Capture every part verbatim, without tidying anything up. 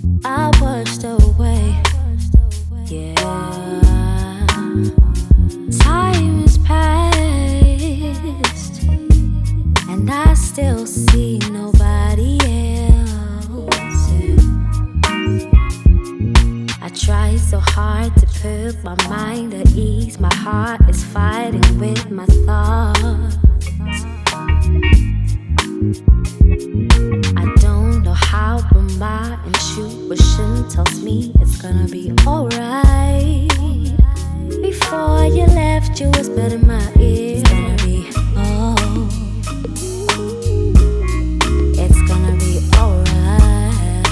I washed away. Yeah, time has passed, and I still see nobody else. I try so hard to put my mind at ease. My heart is fighting with my thoughts. I don't know how, but my intuition tells me it's gonna be alright. Before you left, you whispered in my ear, it's gonna be oh, it's gonna be alright.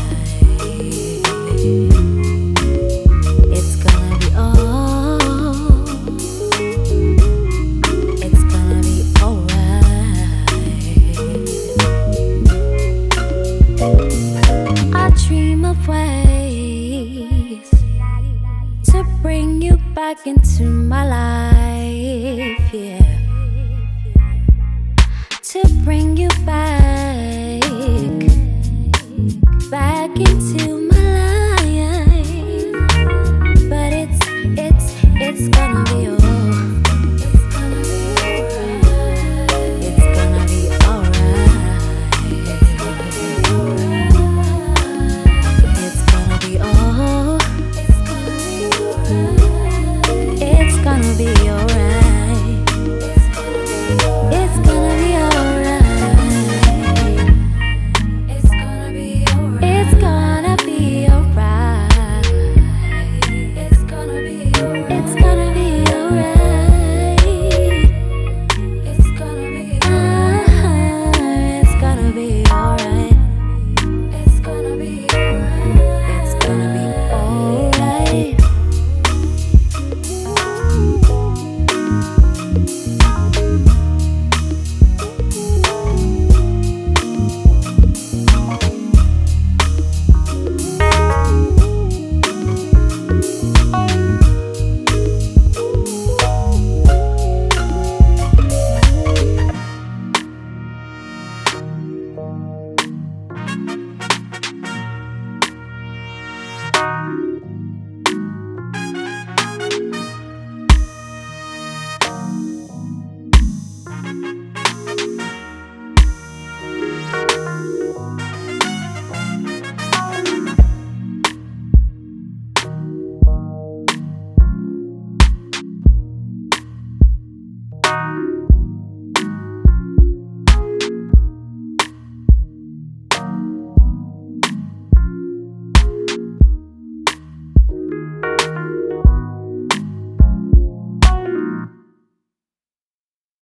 It's gonna be oh, it's gonna be alright. I dream of ways to bring you back into my life, yeah.